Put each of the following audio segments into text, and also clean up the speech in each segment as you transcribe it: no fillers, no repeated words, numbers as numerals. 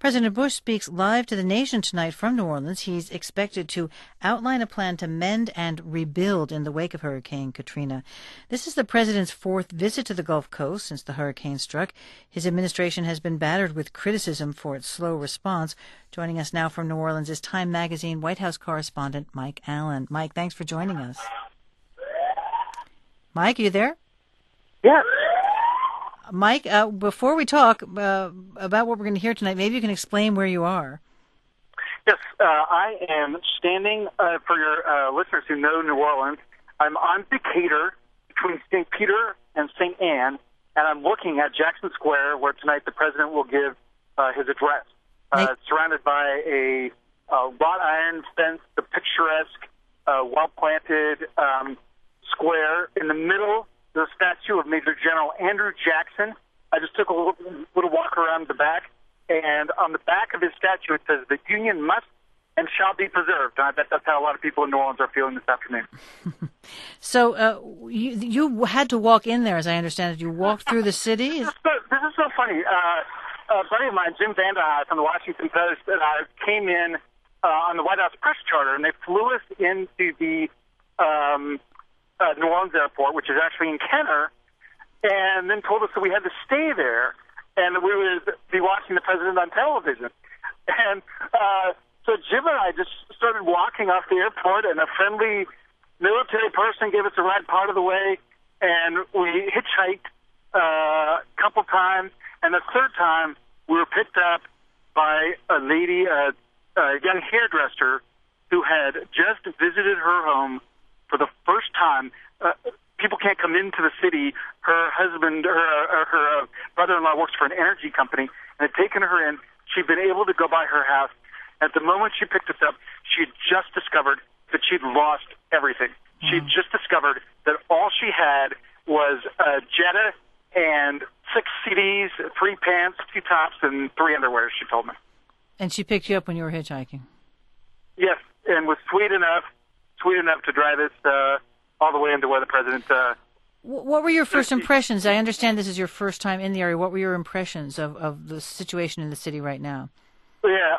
President Bush speaks live to the nation tonight from New Orleans. He's expected to outline a plan to mend and rebuild in the wake of Hurricane Katrina. This is the president's fourth visit to the Gulf Coast since the hurricane struck. His administration has been battered with criticism for its slow response. Joining us now from New Orleans is Time Magazine White House correspondent Mike Allen. Mike, thanks for joining us. Mike, are you there? Yes. Mike, before we talk about what we're going to hear tonight, maybe you can explain where you are. Yes, I am standing, for your listeners who know New Orleans, I'm on Decatur between St. Peter and St. Anne, and I'm looking at Jackson Square where tonight the president will give his address. Surrounded by a wrought iron fence, the picturesque, well-planted square. In the middle, the statue of Major General Andrew Jackson. I just took a little walk around the back, and on the back of his statue it says, "The Union must and shall be preserved." And I bet that's how a lot of people in New Orleans are feeling this afternoon. So you had to walk in there, as I understand it. You walked through the city? This is so funny. A buddy of mine, Jim Vanderhaar from the Washington Post, and I came in on the White House press charter, and they flew us into the New Orleans airport, which is actually in Kenner, and then told us that we had to stay there and we would be watching the president on television. And so Jim and I just started walking off the airport, and a friendly military person gave us a ride part of the way, and we hitchhiked a couple times, and the third time we were picked up by a lady, a young hairdresser, who had just visited her home for the first time. People can't come into the city. Her husband, her brother-in-law works for an energy company and had taken her in. She'd been able to go by her house. At the moment she picked us up, she had just discovered that she'd lost everything. She'd just discovered that all she had was a Jetta and 6 CDs, 3 pants, 2 tops, and 3 underwear, she told me. And she picked you up when you were hitchhiking? Yes, and was sweet enough to drive us all the way into where the president... What were your first impressions? I understand this is your first time in the area. What were your impressions of the situation in the city right now? Yeah,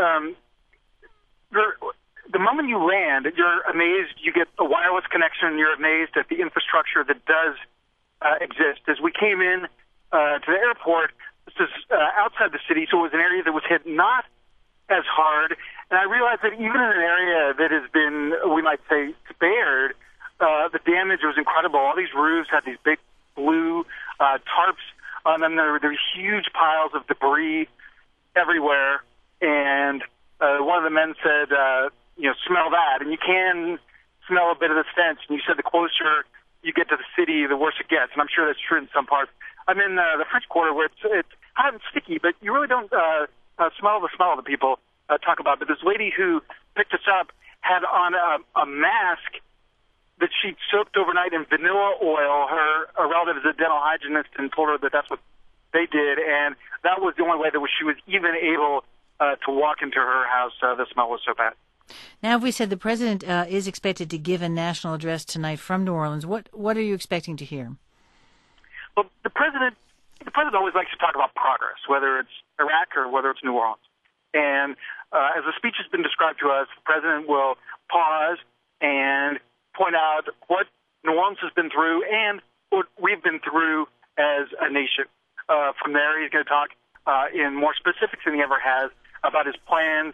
the moment you land, you're amazed. You get a wireless connection. You're amazed at the infrastructure that does exist. As we came in to the airport, this is outside the city, so it was an area that was hit not as hard. And I realized that even in an area that has been, we might say, spared, the damage was incredible. All these roofs had these big blue tarps on them. There were huge piles of debris everywhere. And one of the men said, smell that. And you can smell a bit of the stench. And you said the closer you get to the city, the worse it gets. And I'm sure that's true in some parts. I'm in the French Quarter where it's hot and sticky, but you really don't smell the smell of the people talk about. But this lady who picked us up had on a mask that she'd soaked overnight in vanilla oil. A relative is a dental hygienist and told her that that's what they did, and that was the only way that she was even able to walk into her house. The smell was so bad. Now, if we said the president is expected to give a national address tonight from New Orleans, what are you expecting to hear? Well, the president always likes to talk about progress, whether it's Iraq or whether it's New Orleans. And as the speech has been described to us, the president will pause and point out what New Orleans has been through and what we've been through as a nation. From there, he's going to talk in more specifics than he ever has about his plans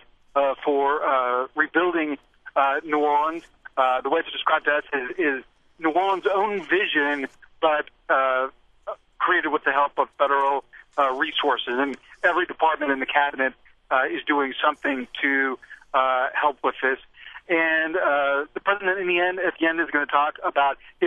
for rebuilding New Orleans. The way it's described to us is New Orleans' own vision, but created with the help of federal resources. And every department in the cabinet is doing something to help with this. And the president, at the end, is going to talk about his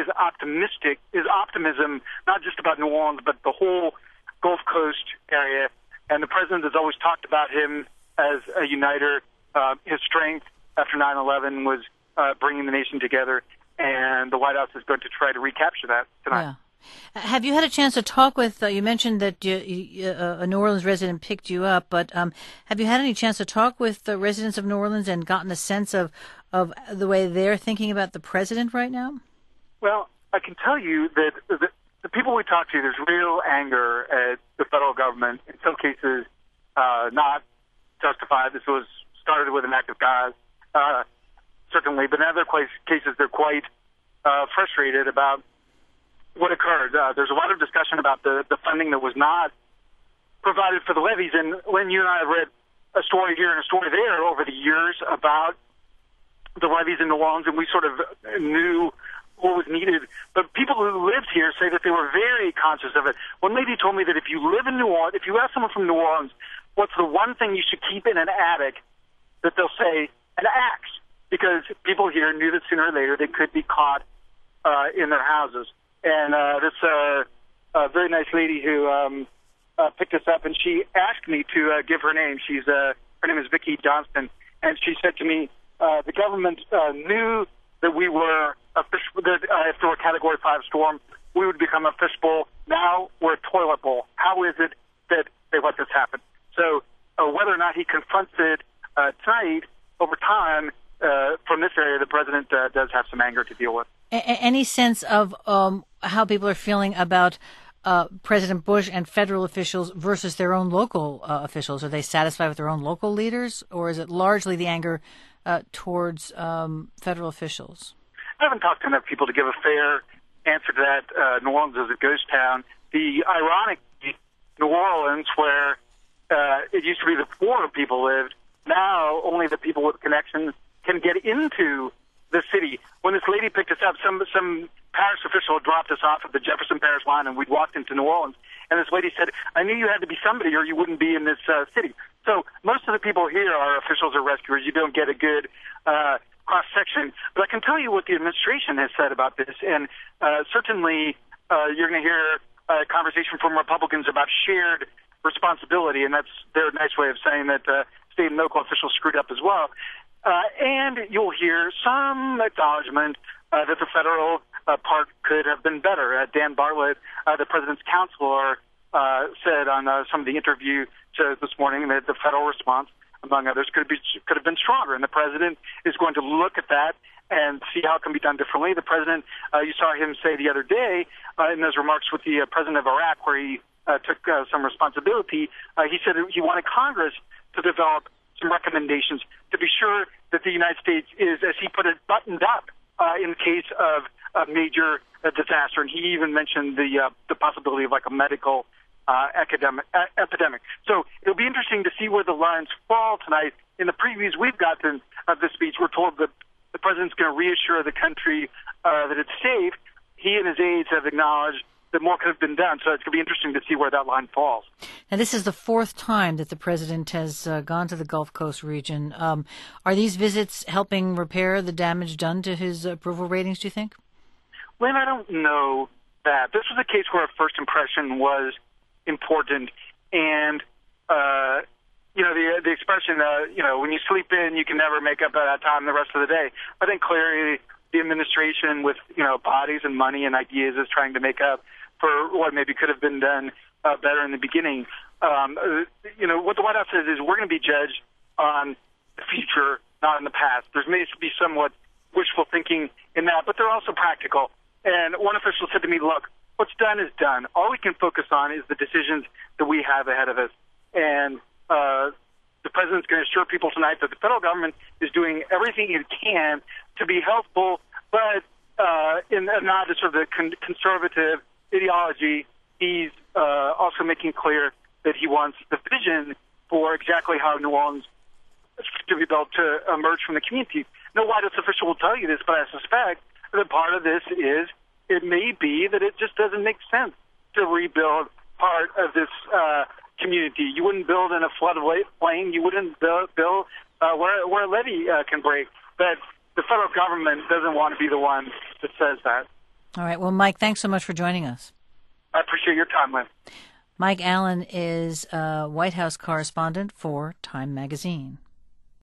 optimism, not just about New Orleans, but the whole Gulf Coast area. And the president has always talked about him as a uniter. His strength after 9/11 was bringing the nation together, and the White House is going to try to recapture that tonight. Yeah. Have you had a chance to talk with, you mentioned that a New Orleans resident picked you up, but have you had any chance to talk with the residents of New Orleans and gotten a sense of the way they're thinking about the president right now? Well, I can tell you that the people we talk to, there's real anger at the federal government, in some cases not justified. This was started with an act of God, certainly. But in other cases, they're quite frustrated about what occurred. There's a lot of discussion about the funding that was not provided for the levees. And Lynn, you and I have read a story here and a story there over the years about the levees in New Orleans, and we sort of knew what was needed. But people who lived here say that they were very conscious of it. One lady told me that if you live in New Orleans, if you ask someone from New Orleans, what's the one thing you should keep in an attic, that they'll say an axe, because people here knew that sooner or later they could be caught in their houses. And this very nice lady who picked us up, and she asked me to give her name. Her name is Vicki Johnston, and she said to me, the government knew that we were that if there were a Category 5 storm, we would become a fishbowl. Now we're a toilet bowl. How is it that they let this happen? So whether or not he confronts it tonight, over time, from this area, the president does have some anger to deal with. Any sense of how people are feeling about President Bush and federal officials versus their own local officials? Are they satisfied with their own local leaders, or is it largely the anger towards federal officials? I haven't talked to enough people to give a fair answer to that. New Orleans is a ghost town. The ironic New Orleans, where it used to be the poorer people lived, now only the people with connections can get into the city. When this lady picked us up, some parish official dropped us off at the Jefferson Parish line, and we'd walked into New Orleans. And this lady said, I knew you had to be somebody or you wouldn't be in this city. So most of the people here are officials or rescuers. You don't get a good cross-section. But I can tell you what the administration has said about this. And certainly you're going to hear a conversation from Republicans about shared responsibility, and that's their nice way of saying that state and local officials screwed up as well. And you'll hear some acknowledgement that the federal part could have been better. Dan Bartlett, the president's counselor, said on some of the interview shows this morning that the federal response, among others, could have been stronger. And the president is going to look at that and see how it can be done differently. The president, you saw him say the other day in those remarks with the president of Iraq, where he took some responsibility, he said he wanted Congress to develop some recommendations to be sure that the United States is, as he put it, buttoned up in case of a major disaster. And he even mentioned the possibility of like a medical epidemic. So it'll be interesting to see where the lines fall tonight. In the previews we've gotten of this speech, we're told that the president's going to reassure the country that it's safe. He and his aides have acknowledged that more could have been done. So it's going to be interesting to see where that line falls. Now, this is the fourth time that the president has gone to the Gulf Coast region. Are these visits helping repair the damage done to his approval ratings, do you think? Lynn, I don't know that. This was a case where a first impression was important. And, the expression, when you sleep in, you can never make up that time the rest of the day. I think clearly the administration with, bodies and money and ideas is trying to make up for what maybe could have been done better in the beginning. What the White House says is we're going to be judged on the future, not in the past. There may be somewhat wishful thinking in that, but they're also practical. And one official said to me, look, what's done is done. All we can focus on is the decisions that we have ahead of us. And the president's going to assure people tonight that the federal government is doing everything it can to be helpful, but in not sort of the conservative ideology. He's also making clear that he wants the vision for exactly how New Orleans to be built to emerge from the community. No White House official will tell you this, but I suspect that part of this is it may be that it just doesn't make sense to rebuild part of this community. You wouldn't build in a floodplain. You wouldn't build where a levee can break. But the federal government doesn't want to be the one that says that. All right. Well, Mike, thanks so much for joining us. I appreciate your time, Lynn. Mike Allen is a White House correspondent for Time Magazine.